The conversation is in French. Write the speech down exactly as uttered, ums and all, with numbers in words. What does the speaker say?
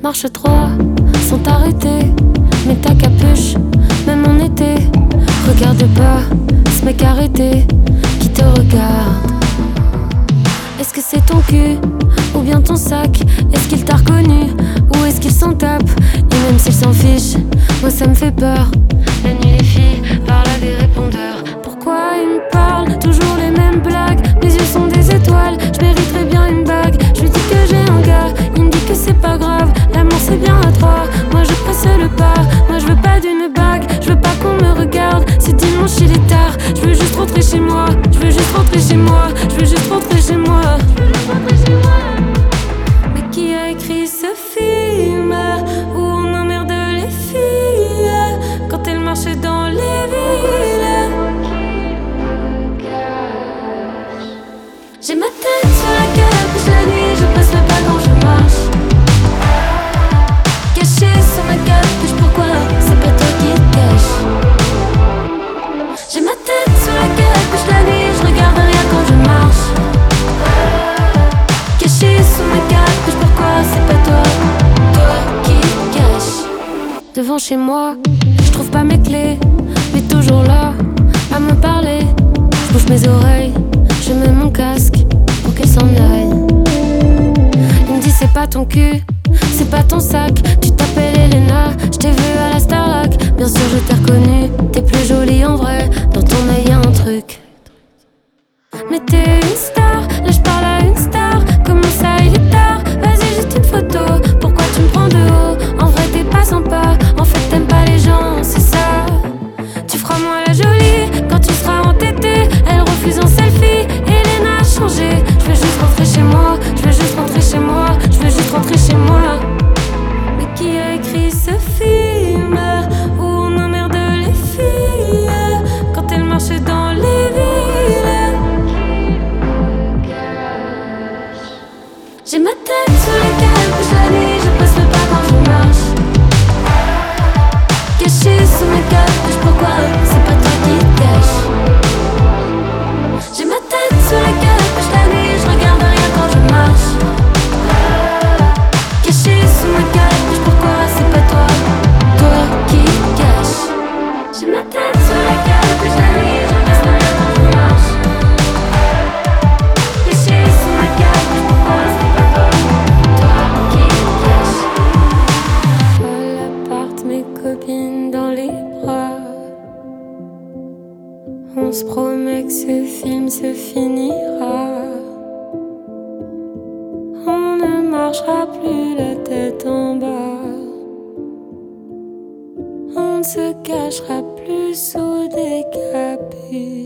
Marche droit, sans t'arrêter. Mets ta capuche, même en été. Regarde pas, ce mec arrêté qui te regarde. Est-ce que c'est ton cul ou bien ton sac? Est-ce qu'il t'a reconnu ou est-ce qu'il s'en tape? Et même s'il s'en fiche, moi ça me fait peur. La nuit les filles parlent à des répondeurs. Pourquoi ils me parlent toujours les mêmes blagues? Mes yeux sont des étoiles, je mériterais bien une bague. Je lui dis que j'ai un gars, il me dit que c'est pas grave. L'amour c'est bien à trois, moi je presse le pas. Moi je veux pas d'une bague, je veux pas qu'on me regarde. C'est dimanche il est tard, je veux juste rentrer chez moi. Je veux juste rentrer chez moi, je veux juste rentrer chez moi. Je veux juste rentrer chez moi. Mais qui a écrit ce film où on emmerde les filles quand elles marchent dans les villes? J'ai ma tête sur la capuche la nuit, je passe le pas quand je marche. Caché sur ma capuche, pourquoi c'est pas toi qui te cache? J'ai ma tête sur la capuche la nuit, je regarde rien quand je marche. Caché sous ma capuche, pourquoi c'est pas toi, toi qui te cache? Devant chez moi, je trouve pas mes clés, mais toujours là, à me parler. Je bouge mes oreilles, je mets mon casque pour qu'elle s'en aille. Il me dit c'est pas ton cul, c'est pas ton sac. Tu t'appelles Elena, je t'ai vu à la Starlac. Bien sûr je t'ai reconnu, t'es plus jolie en vrai. Dans ton œil y'a un truc. Mais t'es une star, là je parle à une star. Comment ça il est tard, vas-y juste une photo. Pourquoi tu me prends de haut? En vrai t'es pas sympa, en fait t'aimes pas les gens, c'est ça. Tu feras moi la jolie quand tu seras entêtée. Elle refuse un selfie, Elena a changé. Je veux juste rentrer chez moi, je veux juste rentrer chez moi, je veux juste rentrer chez moi. Mais qui a écrit ce film où on emmerde les filles quand elles marchent dans les villes? J'ai ma tête sur la capuche la nuit, je passe le pas quand je marche. Caché sous ma capuche, pourquoi c'est pas toi qui te cache? J'ai ma tête sur la capuche la nuit, je regarde rien quand je marche. Caché sous ma capuche, pourquoi c'est pas toi, toi qui te cache? J'ai ma tête sur la capuche la nuit, je regarde rien quand je marche. Caché sous ma capuche, pourquoi c'est pas toi, toi qui te cache? À l'appart, mes copines dans les bras. On se promet que ce film se finira. On ne marchera plus la tête en bas. On ne se cachera plus sous des capuches.